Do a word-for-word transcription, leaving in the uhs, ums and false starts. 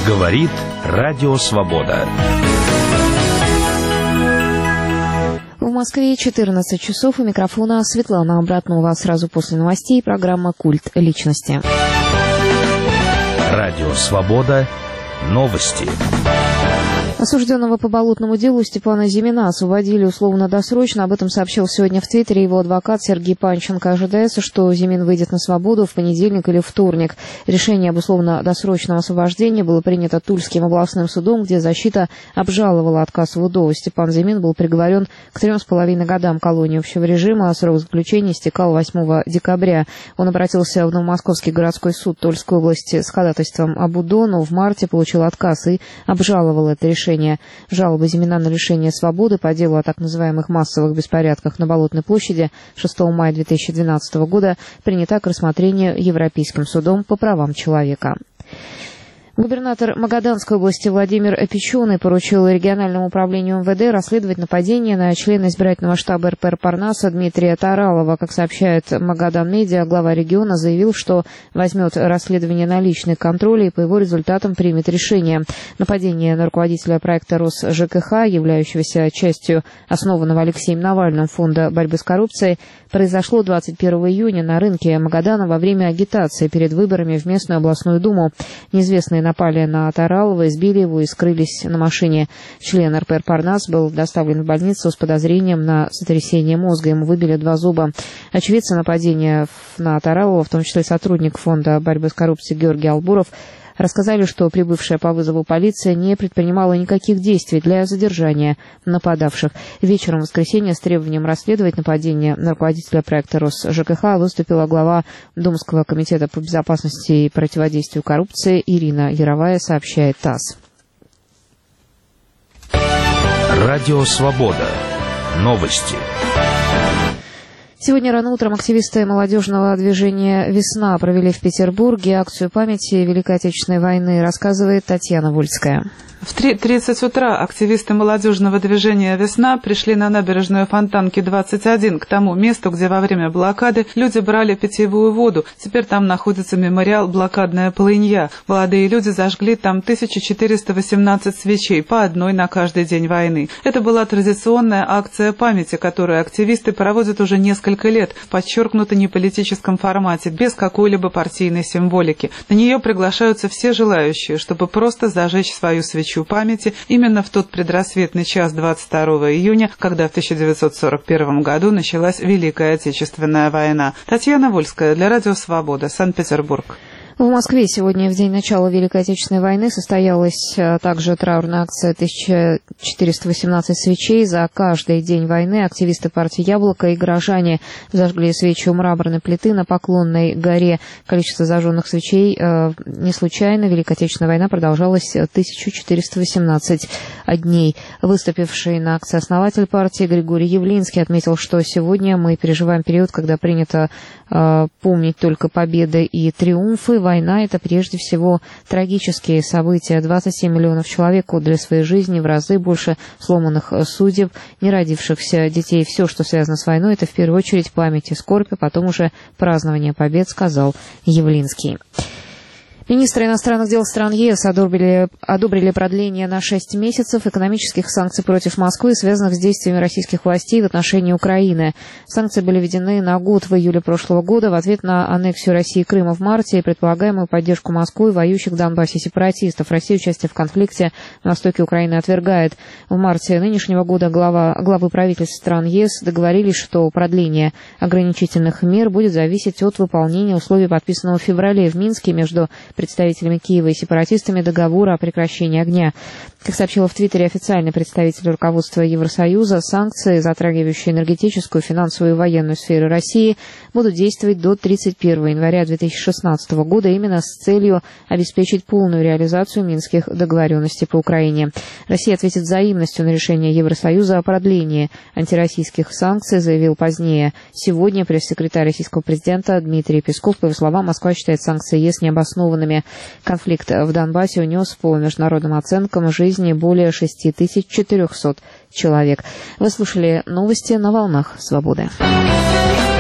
Говорит Радио Свобода. В Москве четырнадцать часов. У микрофона Светлана Обратнова. Сразу после новостей программа «Культ личности». Радио Свобода. Новости. Осужденного по болотному делу Степана Зимина освободили условно-досрочно. Об этом сообщил сегодня в Твиттере его адвокат Сергей Панченко. Ожидается, что Зимин выйдет на свободу в понедельник или вторник. Решение об условно-досрочном освобождении было принято Тульским областным судом, где защита обжаловала отказ в УДО. Степан Зимин был приговорен к трем с половиной годам колонии общего режима, а срок заключения истекал восьмого декабря. Он обратился в Новомосковский городской суд Тульской области с ходатайством об УДО, но в марте получил отказ и обжаловал это решение. Жалоба Зимина на лишение свободы по делу о так называемых массовых беспорядках на Болотной площади шестого мая две тысячи двенадцатого года принята к рассмотрению Европейским судом по правам человека. Губернатор Магаданской области Владимир Печеный поручил региональному управлению МВД расследовать нападение на члена избирательного штаба эр пэ эр Парнаса Дмитрия Таралова. Как сообщает Магадан Медиа, глава региона заявил, что возьмет расследование на личный контроль и по его результатам примет решение. Нападение на руководителя проекта РосЖКХ, являющегося частью основанного Алексеем Навальным фонда борьбы с коррупцией, произошло двадцать первого июня на рынке Магадана во время агитации перед выборами в местную областную думу. Неизвестные напали на Таралова, избили его и скрылись на машине. Член эр пэ эр Парнас был доставлен в больницу с подозрением на сотрясение мозга. Ему выбили два зуба. Очевидцы нападения на Таралова, в том числе сотрудник фонда борьбы с коррупцией Георгий Албуров, рассказали, что прибывшая по вызову полиция не предпринимала никаких действий для задержания нападавших. Вечером в воскресенье с требованием расследовать нападение на руководителя проекта РосЖКХ выступила глава Думского комитета по безопасности и противодействию коррупции Ирина Яровая, сообщает ТАСС. Радио Свобода. Новости. Сегодня рано утром активисты молодежного движения «Весна» провели в Петербурге акцию памяти Великой Отечественной войны, рассказывает Татьяна Вольская. В три тридцать утра активисты молодежного движения «Весна» пришли на набережную Фонтанки двадцать один, к тому месту, где во время блокады люди брали питьевую воду. Теперь там находится мемориал «Блокадная полынья». Молодые люди зажгли там тысяча четыреста восемнадцать свечей, по одной на каждый день войны. Это была традиционная акция памяти, которую активисты проводят уже несколько лет в подчеркнуто неполитическом формате, без какой-либо партийной символики. На нее приглашаются все желающие, чтобы просто зажечь свою свечу памяти именно в тот предрассветный час двадцать второго июня, когда в тысяча девятьсот сорок первом году началась Великая Отечественная война. Татьяна Вольская для Радио Свобода, Санкт-Петербург. В Москве сегодня, в день начала Великой Отечественной войны, состоялась также траурная акция тысяча четыреста восемнадцать свечей. За каждый день войны активисты партии «Яблоко» и горожане зажгли свечи у мраморной плиты на Поклонной горе. Количество зажженных свечей э, не случайно. Великая Отечественная война продолжалась тысяча четыреста восемнадцать дней. Выступивший на акции основатель партии Григорий Явлинский отметил, что сегодня мы переживаем период, когда принято э, помнить только победы и триумфы. Война — это прежде всего трагические события. двадцать семь миллионов человек отдали свои жизни, в разы больше сломанных судеб, не родившихся детей. Все, что связано с войной, это в первую очередь память и скорбь, а потом уже празднование побед, сказал Явлинский. Министры иностранных дел стран ЕС одобрили, одобрили продление на шесть месяцев экономических санкций против Москвы, связанных с действиями российских властей в отношении Украины. Санкции были введены на год в июле прошлого года в ответ на аннексию России Крыма в марте и предполагаемую поддержку Москвы воюющих в Донбассе сепаратистов. Россия участие в конфликте на востоке Украины отвергает. В марте нынешнего года глава, главы правительств стран ЕС договорились, что продление ограничительных мер будет зависеть от выполнения условий, подписанного в феврале в Минске между представителями Киева и сепаратистами договора о прекращении огня. Как сообщила в Твиттере официальный представитель руководства Евросоюза, санкции, затрагивающие энергетическую, финансовую и военную сферы России, будут действовать до тридцать первого января две тысячи шестнадцатого года именно с целью обеспечить полную реализацию минских договоренностей по Украине. Россия ответит взаимностью на решение Евросоюза о продлении антироссийских санкций, заявил позднее. Сегодня пресс-секретарь российского президента Дмитрий Песков, по его словам, Москва считает санкции ЕС необоснованными. Конфликт в Донбассе унес, по международным оценкам, жизни более шесть тысяч четыреста человек. Вы слушали новости на волнах Свободы.